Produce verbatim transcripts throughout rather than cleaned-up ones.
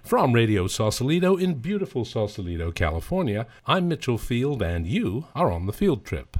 From Radio Sausalito in beautiful Sausalito, California, I'm Mitchell Field, and you are on the field trip.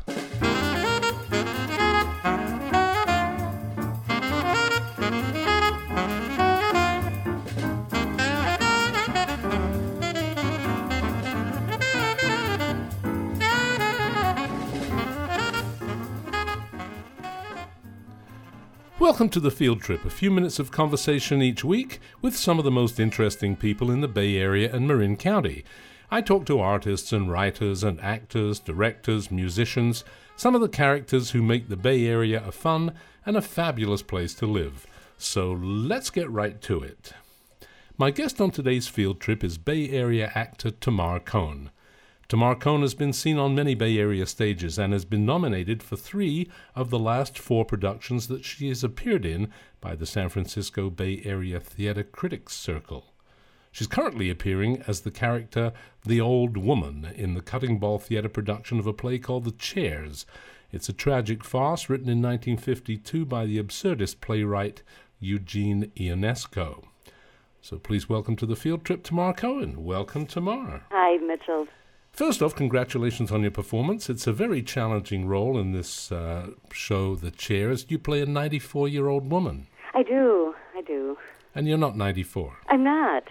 Welcome to the Field Trip, a few minutes of conversation each week with some of the most interesting people in the Bay Area and Marin County. I talk to artists and writers and actors, directors, musicians, some of the characters who make the Bay Area a fun and a fabulous place to live. So let's get right to it. My guest on today's Field Trip is Bay Area actor Tamar Cohen. Tamar Cohen has been seen on many Bay Area stages and has been nominated for three of the last four productions that she has appeared in by the San Francisco Bay Area Theater Critics Circle. She's currently appearing as the character The Old Woman in the Cutting Ball Theater production of a play called The Chairs. It's a tragic farce written in nineteen fifty-two by the absurdist playwright Eugene Ionesco. So please welcome to the Field Trip Tamar Cohen. Welcome, Tamar. Hi, Mitchell. First off, congratulations on your performance. It's a very challenging role in this uh, show, The Chairs. You play a ninety-four-year-old woman. I do, I do. And you're not ninety-four. I'm not.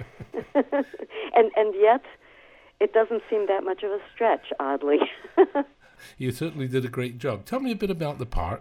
and and yet, it doesn't seem that much of a stretch, oddly. You certainly did a great job. Tell me a bit about the part.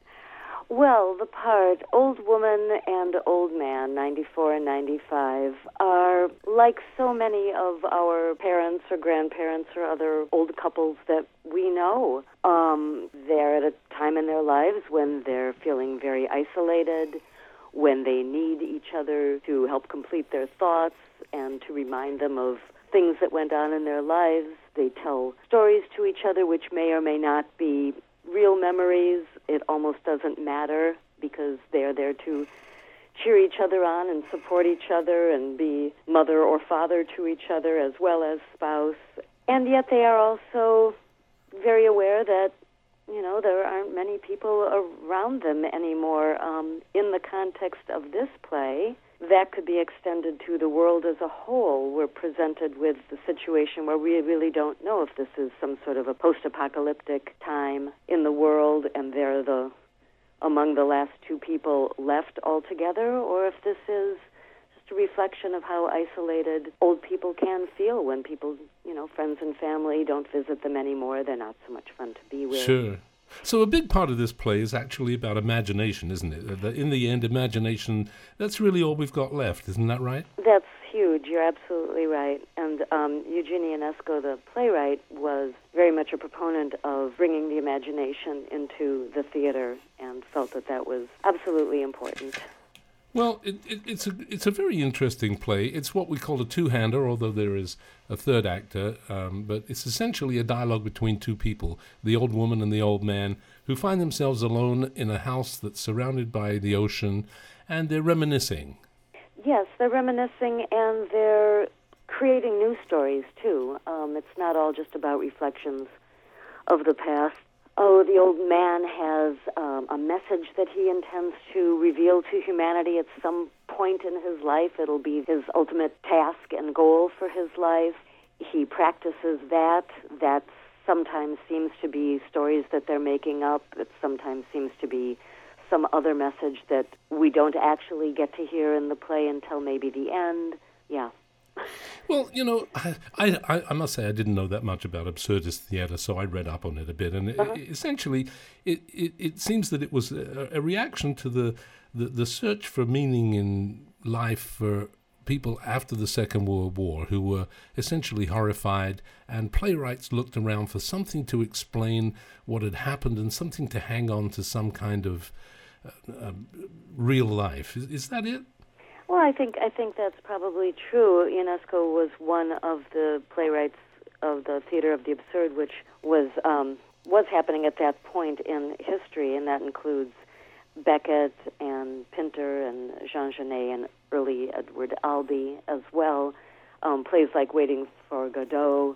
Well, the part, old woman and old man, ninety-four and ninety-five, are like so many of our parents or grandparents or other old couples that we know. Um, they're at a time in their lives when they're feeling very isolated, when they need each other to help complete their thoughts and to remind them of things that went on in their lives. They tell stories to each other which may or may not be real memories. It almost doesn't matter because they're there to cheer each other on and support each other and be mother or father to each other as well as spouse. And yet they are also very aware that, you know, there aren't many people around them anymore. Um, in the context of this play, that could be extended to the world as a whole. We're presented with the situation where we really don't know if this is some sort of a post-apocalyptic time in the world and they're the among the last two people left altogether, or if this is just a reflection of how isolated old people can feel when people, you know, friends and family don't visit them anymore. They're not so much fun to be with. Sure. So a big part of this play is actually about imagination, isn't it? In the end, imagination, that's really all we've got left, isn't that right? That's huge. You're absolutely right. And um, Eugene Ionesco, the playwright, was very much a proponent of bringing the imagination into the theater and felt that that was absolutely important. Well, it, it, it's a it's a very interesting play. It's what we call a two-hander, although there is a third actor. Um, but it's essentially a dialogue between two people, the old woman and the old man, who find themselves alone in a house that's surrounded by the ocean, and they're reminiscing. Yes, they're reminiscing, and they're creating new stories, too. Um, it's not all just about reflections of the past. Oh, the old man has um, a message that he intends to reveal to humanity at some point in his life. It'll be his ultimate task and goal for his life. He practices that. That sometimes seems to be stories that they're making up. It sometimes seems to be some other message that we don't actually get to hear in the play until maybe the end. Yeah. Well, you know, I, I I must say I didn't know that much about absurdist theater, so I read up on it a bit. And uh-huh. it, essentially, it, it, it seems that it was a, a reaction to the, the, the search for meaning in life for people after the Second World War who were essentially horrified, and playwrights looked around for something to explain what had happened and something to hang on to some kind of uh, uh, real life. Is, is that it? Well, I think I think that's probably true. Ionesco was one of the playwrights of the Theater of the Absurd, which was um, was happening at that point in history, and that includes Beckett and Pinter and Jean Genet and early Edward Albee as well. Um, plays like Waiting for Godot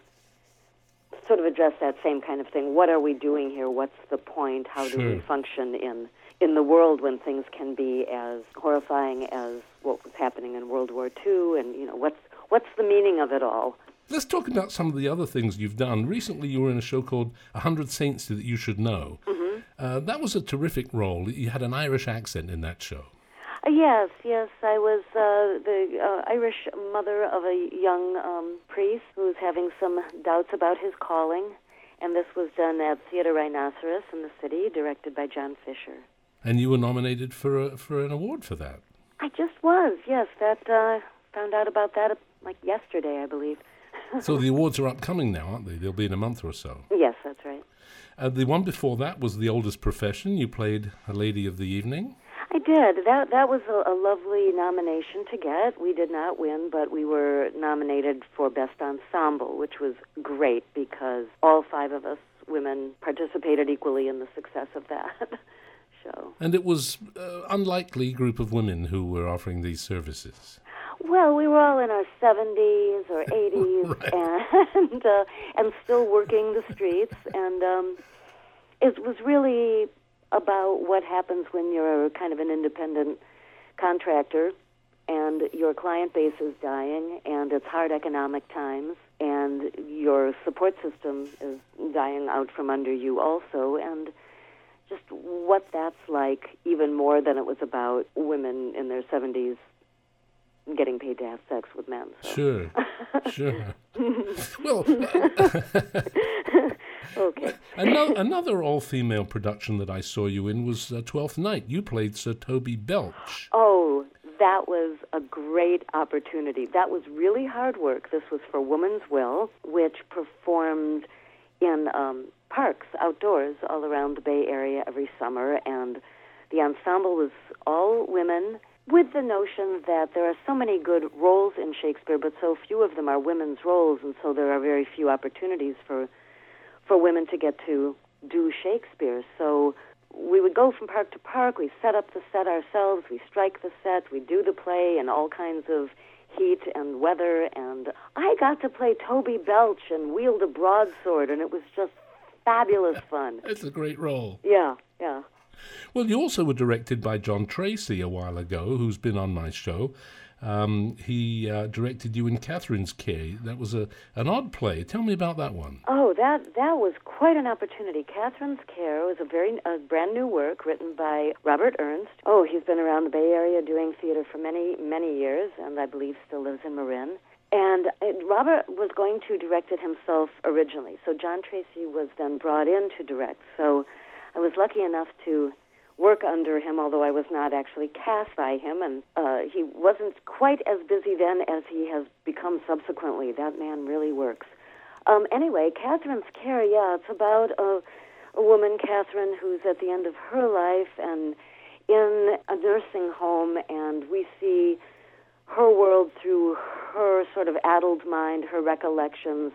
sort of address that same kind of thing. What are we doing here? What's the point? How Sure. do we function in in the world when things can be as horrifying as what was happening in World War Two, and you know what's what's the meaning of it all. Let's talk about some of the other things you've done. Recently, you were in a show called A Hundred Saints That You Should Know. Mm-hmm. Uh, that was a terrific role. You had an Irish accent in that show. Uh, yes, yes. I was uh, the uh, Irish mother of a young um, priest who was having some doubts about his calling, and this was done at Theatre Rhinoceros in the city, directed by John Fisher. And you were nominated for a, for an award for that. I just was, yes. That uh, found out about that uh, like yesterday, I believe. So the awards are upcoming now, aren't they? They'll be in a month or so. Yes, that's right. Uh, the one before that was The Oldest Profession. You played a lady of the evening. I did. That that was a, a lovely nomination to get. We did not win, but we were nominated for Best Ensemble, which was great because all five of us women participated equally in the success of that show. And it was an unlikely group of women who were offering these services. Well, we were all in our seventies or eighties right. and uh, and still working the streets, and um, it was really about what happens when you're kind of an independent contractor and your client base is dying and it's hard economic times and your support system is dying out from under you also, and just what that's like, even more than it was about women in their seventies getting paid to have sex with men. So. Sure, sure. Well, okay. Another, another all-female production that I saw you in was uh, Twelfth Night. You played Sir Toby Belch. Oh, that was a great opportunity. That was really hard work. This was for Woman's Will, which performed in um, parks outdoors all around the Bay Area every summer, and the ensemble was all women, with the notion that there are so many good roles in Shakespeare, but so few of them are women's roles, and so there are very few opportunities for for women to get to do Shakespeare. So we would go from park to park, we set up the set ourselves, we strike the set, we do the play in all kinds of heat and weather, and I got to play Toby Belch and wield a broadsword, and it was just fabulous fun. It's a great role. Yeah, yeah. Well, you also were directed by John Tracy a while ago, who's been on my show. Um, he uh, directed you in Catherine's Care. That was a an odd play. Tell me about that one. Oh, that that was quite an opportunity. Catherine's Care was a very a brand new work written by Robert Ernst. Oh, he's been around the Bay Area doing theater for many, many years, and I believe still lives in Marin. And it, Robert was going to direct it himself originally, so John Tracy was then brought in to direct. So I was lucky enough to work under him, although I was not actually cast by him, and uh, he wasn't quite as busy then as he has become subsequently. That man really works. Um, anyway, Catherine's Care, yeah, it's about a, a woman, Catherine, who's at the end of her life and in a nursing home, and we see her world through her sort of addled mind, her recollections,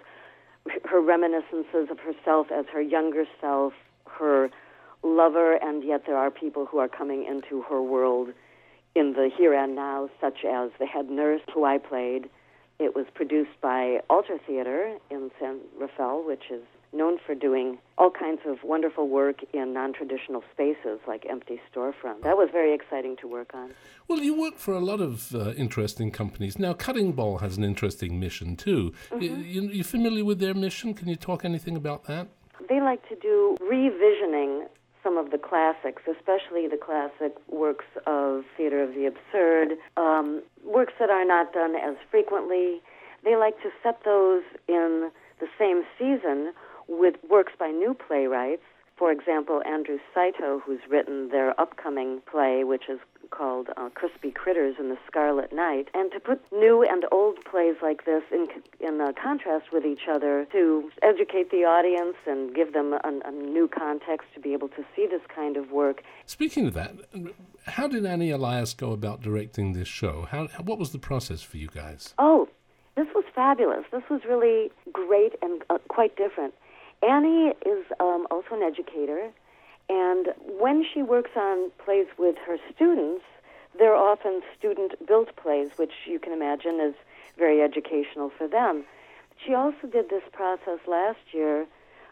her reminiscences of herself as her younger self, her lover, and yet there are people who are coming into her world in the here and now, such as the head nurse who I played. It was produced by Alter Theater in San Rafael, which is known for doing all kinds of wonderful work in non-traditional spaces like empty storefronts. That was very exciting to work on. Well, you work for a lot of uh, interesting companies. Now, Cutting Ball has an interesting mission, too. Mm-hmm. You, you familiar with their mission? Can you talk anything about that? They like to do revisioning some of the classics, especially the classic works of theater of the absurd, um, works that are not done as frequently. They like to set those in the same season with works by new playwrights. For example, Andrew Saito, who's written their upcoming play, which is called uh, Crispy Critters in the Scarlet Night, and to put new and old plays like this in in uh, contrast with each other to educate the audience and give them a, a new context to be able to see this kind of work. Speaking of that, how did Annie Elias go about directing this show? How what was the process for you guys? Oh, this was fabulous. This was really great and uh, quite different. Annie is um, also an educator, and when she works on plays with her students, they're often student-built plays, which you can imagine is very educational for them. She also did this process last year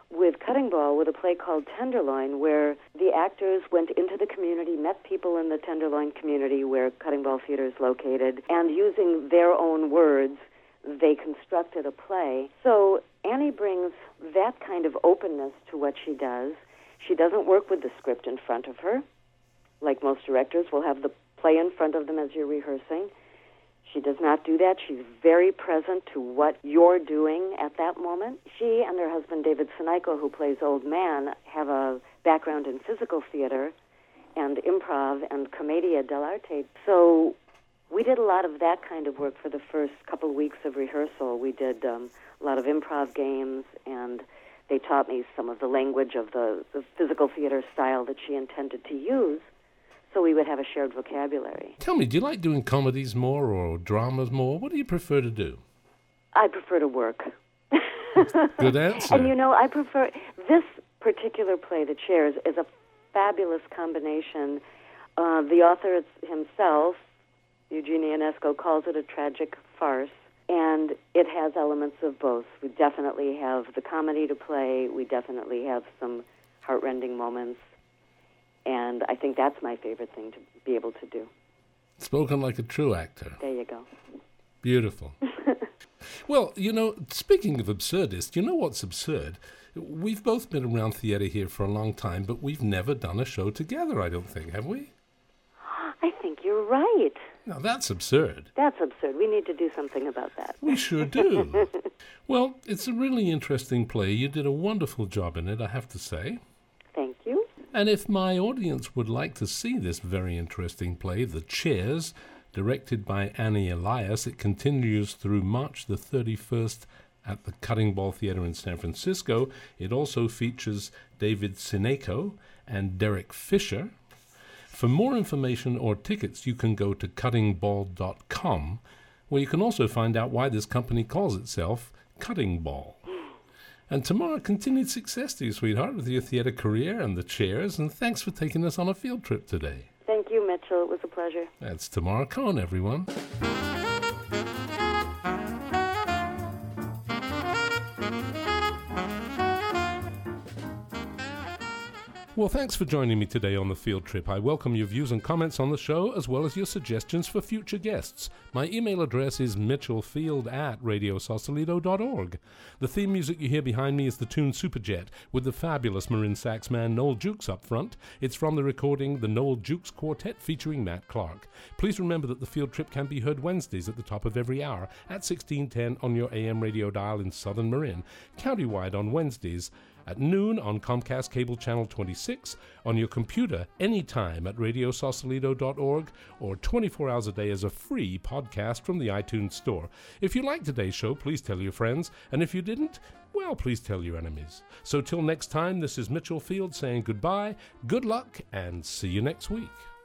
with Cutting Ball with a play called Tenderloin, where the actors went into the community, met people in the Tenderloin community where Cutting Ball Theater is located, and using their own words, they constructed a play. So Annie brings that kind of openness to what she does. She doesn't work with the script in front of her. Like most directors, will have the play in front of them as you're rehearsing. She does not do that. She's very present to what you're doing at that moment. She and her husband, David Sinico, who plays Old Man, have a background in physical theater and improv and commedia dell'arte. So we did a lot of that kind of work for the first couple weeks of rehearsal. We did um, a lot of improv games, and they taught me some of the language of the, the physical theater style that she intended to use, so we would have a shared vocabulary. Tell me, do you like doing comedies more or dramas more? What do you prefer to do? I prefer to work. Good answer. And you know, I prefer, this particular play, The Chairs, is a fabulous combination. Uh, the author himself, Eugene Ionesco, calls it a tragic farce, and it has elements of both. We definitely have the comedy to play. We definitely have some heartrending moments. And I think that's my favorite thing to be able to do. Spoken like a true actor. There you go. Beautiful. Well, you know, speaking of absurdist, you know what's absurd? We've both been around theater here for a long time, but we've never done a show together, I don't think, have we? I think you're right. Now, that's absurd. That's absurd. We need to do something about that. We sure do. Well, it's a really interesting play. You did a wonderful job in it, I have to say. Thank you. And if my audience would like to see this very interesting play, The Chairs, directed by Annie Elias, it continues through March the thirty-first at the Cutting Ball Theater in San Francisco. It also features David Sinico and Derek Fisher. For more information or tickets, you can go to cutting ball dot com, where you can also find out why this company calls itself Cutting Ball. And Tamara, continued success to you, sweetheart, with your theater career and The Chairs, and thanks for taking us on a field trip today. Thank you, Mitchell. It was a pleasure. That's Tamara Cohen, everyone. Well, thanks for joining me today on the field trip. I welcome your views and comments on the show, as well as your suggestions for future guests. My email address is mitchellfield at radio sausalito dot org. The theme music you hear behind me is the tune Superjet, with the fabulous Marin sax man Noel Jukes up front. It's from the recording The Noel Jukes Quartet featuring Matt Clark. Please remember that the field trip can be heard Wednesdays at the top of every hour at sixteen ten on your A M radio dial in Southern Marin, countywide on Wednesdays at noon on Comcast Cable Channel twenty-six, on your computer anytime at radio sausalito dot org, or twenty-four hours a day as a free podcast from the iTunes Store. If you liked today's show, please tell your friends, and if you didn't, well, please tell your enemies. So till next time, this is Mitchell Field saying goodbye, good luck, and see you next week.